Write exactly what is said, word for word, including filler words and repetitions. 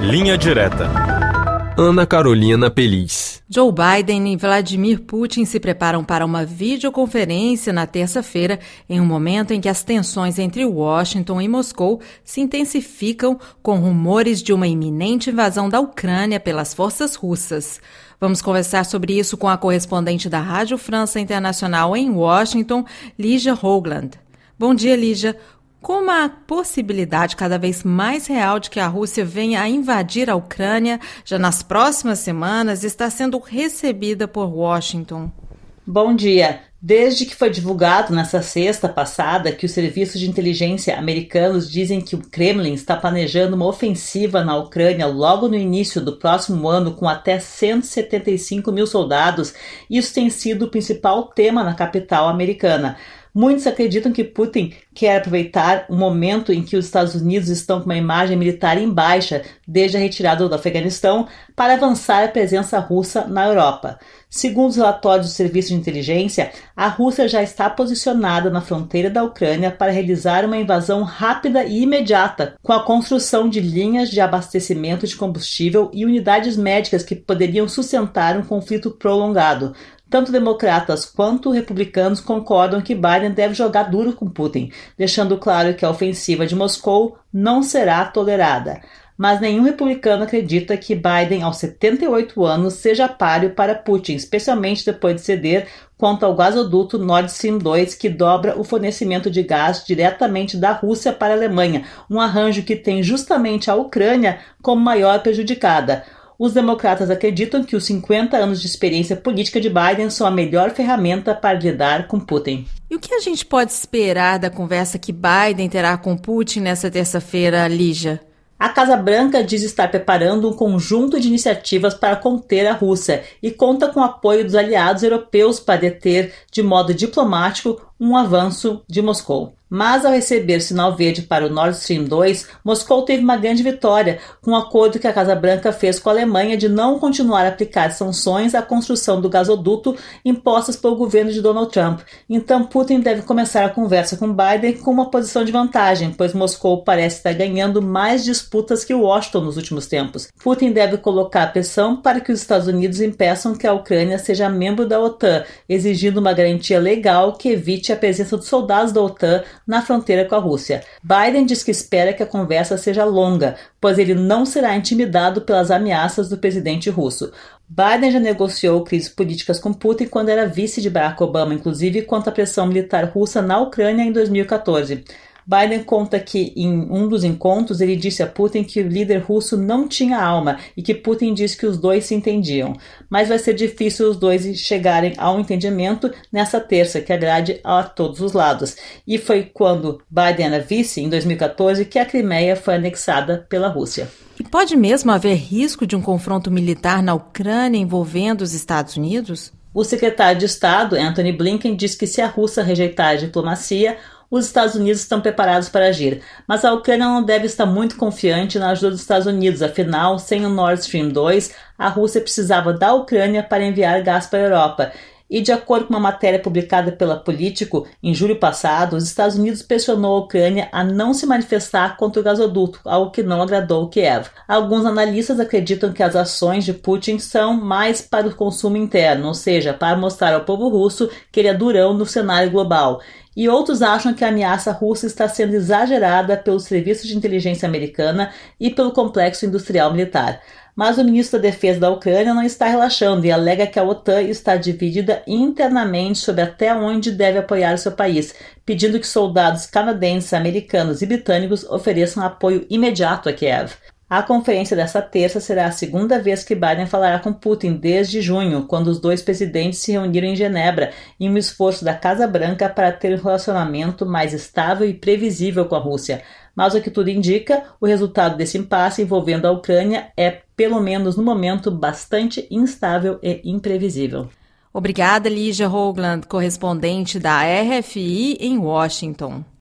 Linha Direta. Ana Carolina Peliz. Joe Biden e Vladimir Putin se preparam para uma videoconferência na terça-feira, em um momento em que as tensões entre Washington e Moscou se intensificam, com rumores de uma iminente invasão da Ucrânia pelas forças russas. Vamos conversar sobre isso com a correspondente da Rádio França Internacional em Washington, Ligia Hoagland. Bom dia, Ligia. Como a possibilidade cada vez mais real de que a Rússia venha a invadir a Ucrânia já nas próximas semanas está sendo recebida por Washington? Bom dia. Desde que foi divulgado nesta sexta passada que os serviços de inteligência americanos dizem que o Kremlin está planejando uma ofensiva na Ucrânia logo no início do próximo ano com até cento e setenta e cinco mil soldados, isso tem sido o principal tema na capital americana. Muitos acreditam que Putin quer aproveitar o momento em que os Estados Unidos estão com uma imagem militar em baixa desde a retirada do Afeganistão para avançar a presença russa na Europa. Segundo os relatórios do Serviço de Inteligência, a Rússia já está posicionada na fronteira da Ucrânia para realizar uma invasão rápida e imediata, com a construção de linhas de abastecimento de combustível e unidades médicas que poderiam sustentar um conflito prolongado. Tanto democratas quanto republicanos concordam que Biden deve jogar duro com Putin, deixando claro que a ofensiva de Moscou não será tolerada. Mas nenhum republicano acredita que Biden, aos setenta e oito anos, seja páreo para Putin, especialmente depois de ceder quanto ao gasoduto Nord Stream dois, que dobra o fornecimento de gás diretamente da Rússia para a Alemanha, um arranjo que tem justamente a Ucrânia como maior prejudicada. Os democratas acreditam que os cinquenta anos de experiência política de Biden são a melhor ferramenta para lidar com Putin. E o que a gente pode esperar da conversa que Biden terá com Putin nessa terça-feira, Ligia? A Casa Branca diz estar preparando um conjunto de iniciativas para conter a Rússia e conta com o apoio dos aliados europeus para deter, de modo diplomático, um avanço de Moscou. Mas ao receber sinal verde para o Nord Stream dois, Moscou teve uma grande vitória, com o acordo que a Casa Branca fez com a Alemanha de não continuar a aplicar sanções à construção do gasoduto impostas pelo governo de Donald Trump. Então Putin deve começar a conversa com Biden com uma posição de vantagem, pois Moscou parece estar ganhando mais disputas que Washington nos últimos tempos. Putin deve colocar pressão para que os Estados Unidos impeçam que a Ucrânia seja membro da OTAN, exigindo uma garantia legal que evite a presença dos soldados da OTAN na fronteira com a Rússia. Biden diz que espera que a conversa seja longa, pois ele não será intimidado pelas ameaças do presidente russo. Biden já negociou crises políticas com Putin quando era vice de Barack Obama, inclusive quanto à pressão militar russa na Ucrânia em dois mil e quatorze. Biden conta que, em um dos encontros, ele disse a Putin que o líder russo não tinha alma e que Putin disse que os dois se entendiam. Mas vai ser difícil os dois chegarem a um entendimento nessa terça, que agrade a todos os lados. E foi quando Biden era vice, em dois mil e quatorze, que a Crimeia foi anexada pela Rússia. E pode mesmo haver risco de um confronto militar na Ucrânia envolvendo os Estados Unidos? O secretário de Estado, Antony Blinken, diz que se a Rússia rejeitar a diplomacia, os Estados Unidos estão preparados para agir, mas a Ucrânia não deve estar muito confiante na ajuda dos Estados Unidos, afinal, sem o Nord Stream dois, a Rússia precisava da Ucrânia para enviar gás para a Europa. E de acordo com uma matéria publicada pela Politico, em julho passado, os Estados Unidos pressionou a Ucrânia a não se manifestar contra o gasoduto, algo que não agradou Kiev. Alguns analistas acreditam que as ações de Putin são mais para o consumo interno, ou seja, para mostrar ao povo russo que ele é durão no cenário global. E outros acham que a ameaça russa está sendo exagerada pelo Serviço de Inteligência Americana e pelo complexo industrial militar. Mas o ministro da Defesa da Ucrânia não está relaxando e alega que a OTAN está dividida internamente sobre até onde deve apoiar o seu país, pedindo que soldados canadenses, americanos e britânicos ofereçam apoio imediato a Kiev. A conferência desta terça será a segunda vez que Biden falará com Putin desde junho, quando os dois presidentes se reuniram em Genebra, em um esforço da Casa Branca para ter um relacionamento mais estável e previsível com a Rússia. Mas o que tudo indica, o resultado desse impasse envolvendo a Ucrânia é, pelo menos no momento, bastante instável e imprevisível. Obrigada, Ligia Hoagland, correspondente da R F I em Washington.